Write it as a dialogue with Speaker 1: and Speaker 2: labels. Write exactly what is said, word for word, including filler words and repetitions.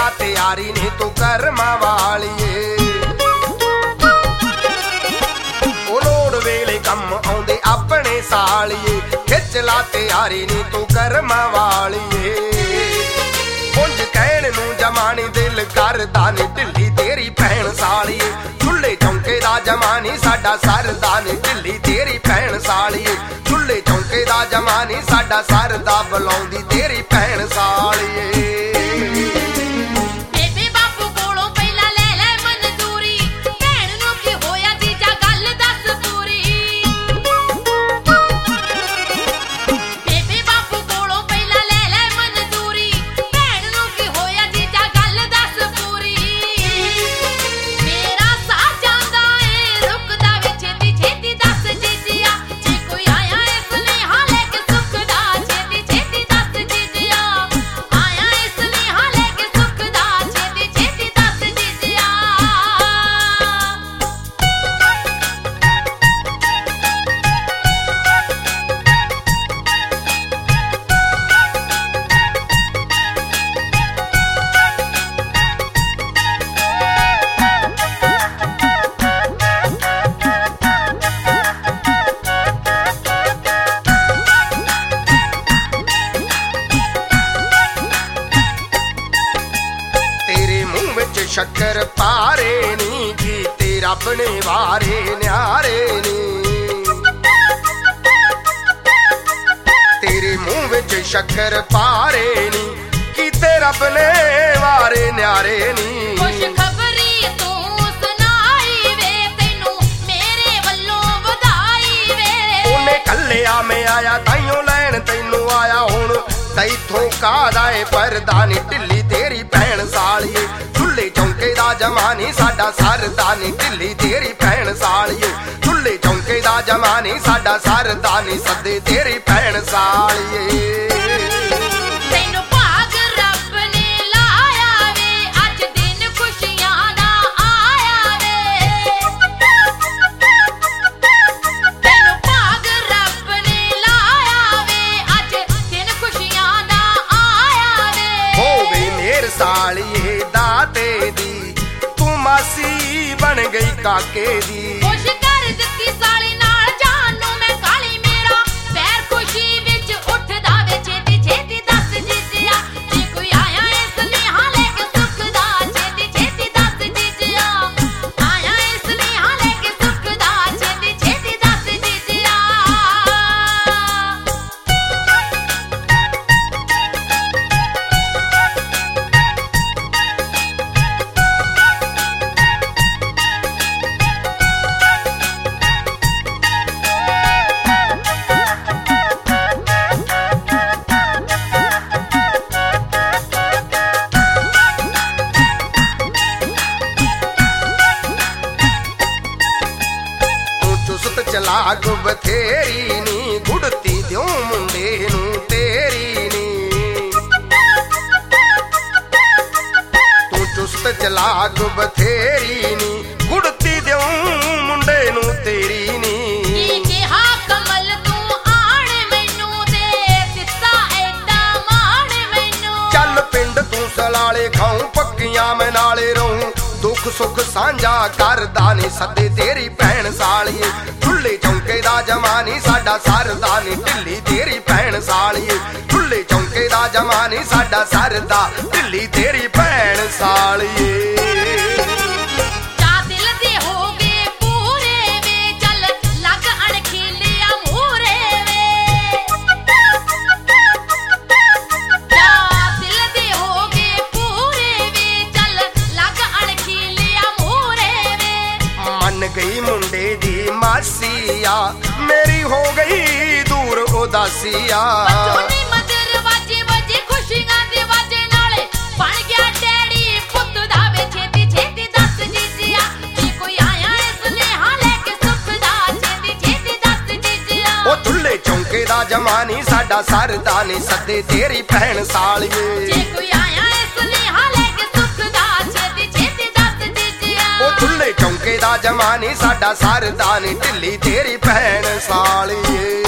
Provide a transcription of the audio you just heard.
Speaker 1: ਤਿਆਰੀ ਨੀ ਤੂੰ ਕਰਮਾਂ ਵਾਲੀਏ। ਉਹ ਲੋੜ ਵੇਲੇ ਕੰਮ ਆਉਂਦੇ ਆਪਣੇ ਸਾਲੀਏ, ਖਿੱਚ ਲਾ ਤਿਆਰੀ ਨੀ ਤੂੰ ਕਰਮਾਂ ਵਾਲੀਏ। ਉਂਝ ਕਹਿਣ ਨੂੰ ਜਮਾਨੀ ਦਿਲ ਕਰਦਾ ਨੀ ਢਿੱਲੀ ਤੇਰੀ ਭੈਣ ਸਾਲੀਏ, ਚੁੱਲ੍ਹੇ ਚੌਂਕੇ ਦਾ ਜਮਾਨੀ ਸਾਡਾ ਸਰਦਾ ਨੀ ਢਿੱਲੀ ਤੇਰੀ ਭੈਣ ਸਾਲੀਏ, ਚੁੱਲ੍ਹੇ ਚੌਂਕੇ ਦਾ ਜਮਾਨੀ ਸਾਡਾ ਸਰਦਾ ਬੁਲਾਉਂਦੀ ਤੇਰੀ ਭੈਣ ਸਾਲੀਏ। ਸ਼ੱਕਰ ਪਾਰੇ ਨੀ ਕੀਤੇ ਰੱਬ ਨੇ ਵਾਰੇ ਨਿਆਰੇ ਨੀ, ਤੇਰੇ ਮੂੰਹ ਵਿੱਚ ਸ਼ੱਕਰ ਪਾਰੇ ਨੀ ਕੀਤੇ ਰੱਬ ਨੇ ਵਾਰੇ ਨਿਆਰੇ ਨੀ।
Speaker 2: ਖੁਸ਼ਖਬਰੀ ਤੂੰ ਸੁਣਾਈ ਵੇ, ਤੈਨੂੰ ਮੇਰੇ ਵੱਲੋਂ ਵਧਾਈ ਵੇ।
Speaker 1: ਉਹਨੇ ਕੱਲਿਆ ਮੈਂ ਆਇਆ ਤਾਈਓ ਲੈਣ ਤੈਨੂੰ ਆਇਆ, ਹੁਣ ਤੈਥੋਂ ਕਾਹਦਾ ਏ ਪਰਦਾ ਨੀ ਢਿੱਲੀ ਤੇਰੀ ਭੈਣ ਸਾਲੀਏ, ਚੁੱਲ੍ਹੇ ਚੌਂਕੇ ਦਾ ਜਮਾਨੀ ਸਾਡਾ ਸਰਦਾ ਨੀ ਢਿੱਲੀ ਤੇਰੀ ਭੈਣ ਸਾਲੀਏ, ਚੁੱਲ੍ਹੇ ਚੌਂਕੇ ਦਾ ਜਮਾਨੀ ਸਾਡਾ ਸਰਦਾ ਨੀ ਸੱਦੇ ਤੇਰੀ ਭੈਣ ਸਾਲੀਏ।
Speaker 2: ਤੈਨੂੰ ਭਾਗ ਰੱਬ ਨੇ ਲਾਇਆ ਵੇ, ਅੱਜ ਦਿਨ ਖੁਸ਼ੀਆਂ ਦਾ ਆਇਆ ਵੇ। ਤੈਨੂੰ ਭਾਗ ਰੱਬ ਨੇ ਲਾਇਆ ਵੇ, ਅੱਜ ਦਿਨ ਖੁਸ਼ੀਆਂ ਦਾ ਆਇਆ ਵੇ।
Speaker 1: ਹੋਵੇ ਮੇਰ ਸਾਲੀਏ ਦਾਤੇ ਦੀ, ਤੂੰ ਮਾਸੀ ਬਣ ਗਈ ਕਾਕੇ ਦੀ।
Speaker 2: ਖੁਸ਼ ਕਰ ਦਿੱਤੀ ਸਾਲੀ ਨਾਲ ਜਾਨ ਨੂੰ ਮੈਂ ਕਾਲੀ, ਮੇਰਾ ਪੈਰ ਖੁਸ਼ੀ ਵਿੱਚ ਉੱਠਦਾ ਵੇ। ਛੇਤੀ ਛੇਤੀ ਦੱਸ ਜੀਜਿਆ, ਜੇ ਕੋਈ ਆਇਆ ਏ ਸੁਨੇਹਾ ਲੈ ਕੇ ਸੁੱਖ ਦਾ। ਛੇਤੀ ਛੇਤੀ ਦੱਸ ਜੀਜਿਆ, ਆਇਆ ਏ ਸੁਨੇਹਾ ਲੈ ਕੇ ਸੁੱਖ ਦਾ। ਛੇਤੀ ਛੇਤੀ ਦੱਸ ਜੀਜਿਆ।
Speaker 1: ਚਲਾਕ ਬਥੇਰੀ ਨੀ, ਗੁੜਤੀ ਦਿਓ ਮੁੰਡੇ ਨੂੰ ਤੇਰੀ ਨੀ। ਤੂੰ ਚੁਸਤ ਚਲਾਕ ਬਥੇਰੀ ਨੀ, ਗੁੜਤੀ ਦਿਓ ਮੁੰਡੇ ਨੂੰ ਤੇਰੀ ਨੀ।
Speaker 2: ਕੀ ਕਿਹਾ ਕਮਲ ਤੂੰ ਆਣ ਮੈਨੂੰ, ਦੇ ਦਿੱਤਾ ਐਡਾ ਮਾਣ ਮੈਨੂੰ।
Speaker 1: ਚੱਲ ਪਿੰਡ ਤੂੰ ਸਲਾਲੇ ਖਾਉ ਪੱਕੀਆਂ ਮੈਂ ਨਾਲੇ ਰਹੂੰ, ਦੁੱਖ ਸੁੱਖ ਸਾਂਝਾ ਕਰਦਾ ਨੀ ਸੱਦੇ ਤੇਰੀ ਭੈਣ ਸਾਲੀਏ, ਚੁੱਲ੍ਹੇ ਚੌਂਕੇ ਦਾ ਜਮਾਨੀ ਸਾਡਾ ਸਰਦਾ ਨੀ ਢਿੱਲੀ ਤੇਰੀ ਭੈਣ ਸਾਲੀਏ, ਚੁੱਲ੍ਹੇ ਚੌਂਕੇ ਦਾ ਜਮਾਨੀ ਸਾਡਾ ਸਰਦਾ ਢਿੱਲੀ ਤੇਰੀ ਭੈਣ ਸਾਲੀਏ।
Speaker 2: ਚਾ ਦਿਲ ਦੇ ਹੋ ਗਏ ਪੂਰੇ ਵੇ, ਚੱਲ ਲੱਗ ਅਣਖੀਲਿਆ ਮੂਹਰੇ ਵੇ। ਚਾ ਦਿਲ ਦੇ ਹੋ ਗਏ ਪੂਰੇ ਵੇ, ਚੱਲ ਲੱਗ ਅਣਖੀਲਿਆ ਮੂਹਰੇ ਵੇ।
Speaker 1: ਮੰਨ ਗਈ ਮੁੰਡੇ ਦੀ ਮਾਸੀਆ, ਮੇਰੀ ਹੋ ਗਈ ਦੂਰ ਉਦਾਸੀਆ।
Speaker 2: ਬੱਚੋਨੀ ਮਦਰ ਵਾਜੇ ਵਾਜੇ ਖੁਸ਼ੀਆਂ ਦੇ ਵਾਜੇ ਨਾਲੇ, ਬਣ ਗਿਆ ਡੈਡੀ ਪੁੱਤ ਦਾ ਵੇ। ਛੇਤੀ ਛੇਤੀ ਦੱਸ ਜੀਜਿਆ, ਜੇ ਕੋਈ ਆਇਆ ਏ ਸੁਨੇਹਾ ਲੈ ਕੇ ਸੁੱਖ ਦਾ। ਛੇਤੀ ਛੇਤੀ ਦੱਸ ਜੀਜਿਆ।
Speaker 1: ਉਹ ਚੁੱਲ੍ਹੇ ਚੌਂਕੇ ਦਾ ਜਮਾਨੀ ਸਾਡਾ ਸਰਦਾ ਨੀ ਸੱਦੇ ਤੇਰੀ ਭੈਣ ਸਾਲੀਏ,
Speaker 2: ਜੇ ਕੋਈ ਆਇਆ ਏ ਸੁਨੇਹਾ ਲੈ ਕੇ ਸੁੱਖ ਦਾ। ਛੇਤੀ ਛੇਤੀ ਦੱਸ ਜੀਜਿਆ।
Speaker 1: ਉਹ ਚੁੱਲ੍ਹੇ ਚੌਂਕੇ ਦਾ ਜਮਾਨੀ ਸਾਡਾ ਸਰਦਾ ਨੀ ਢਿੱਲੀ ਤੇਰੀ ਭੈਣ ਸਾਲੀਏ।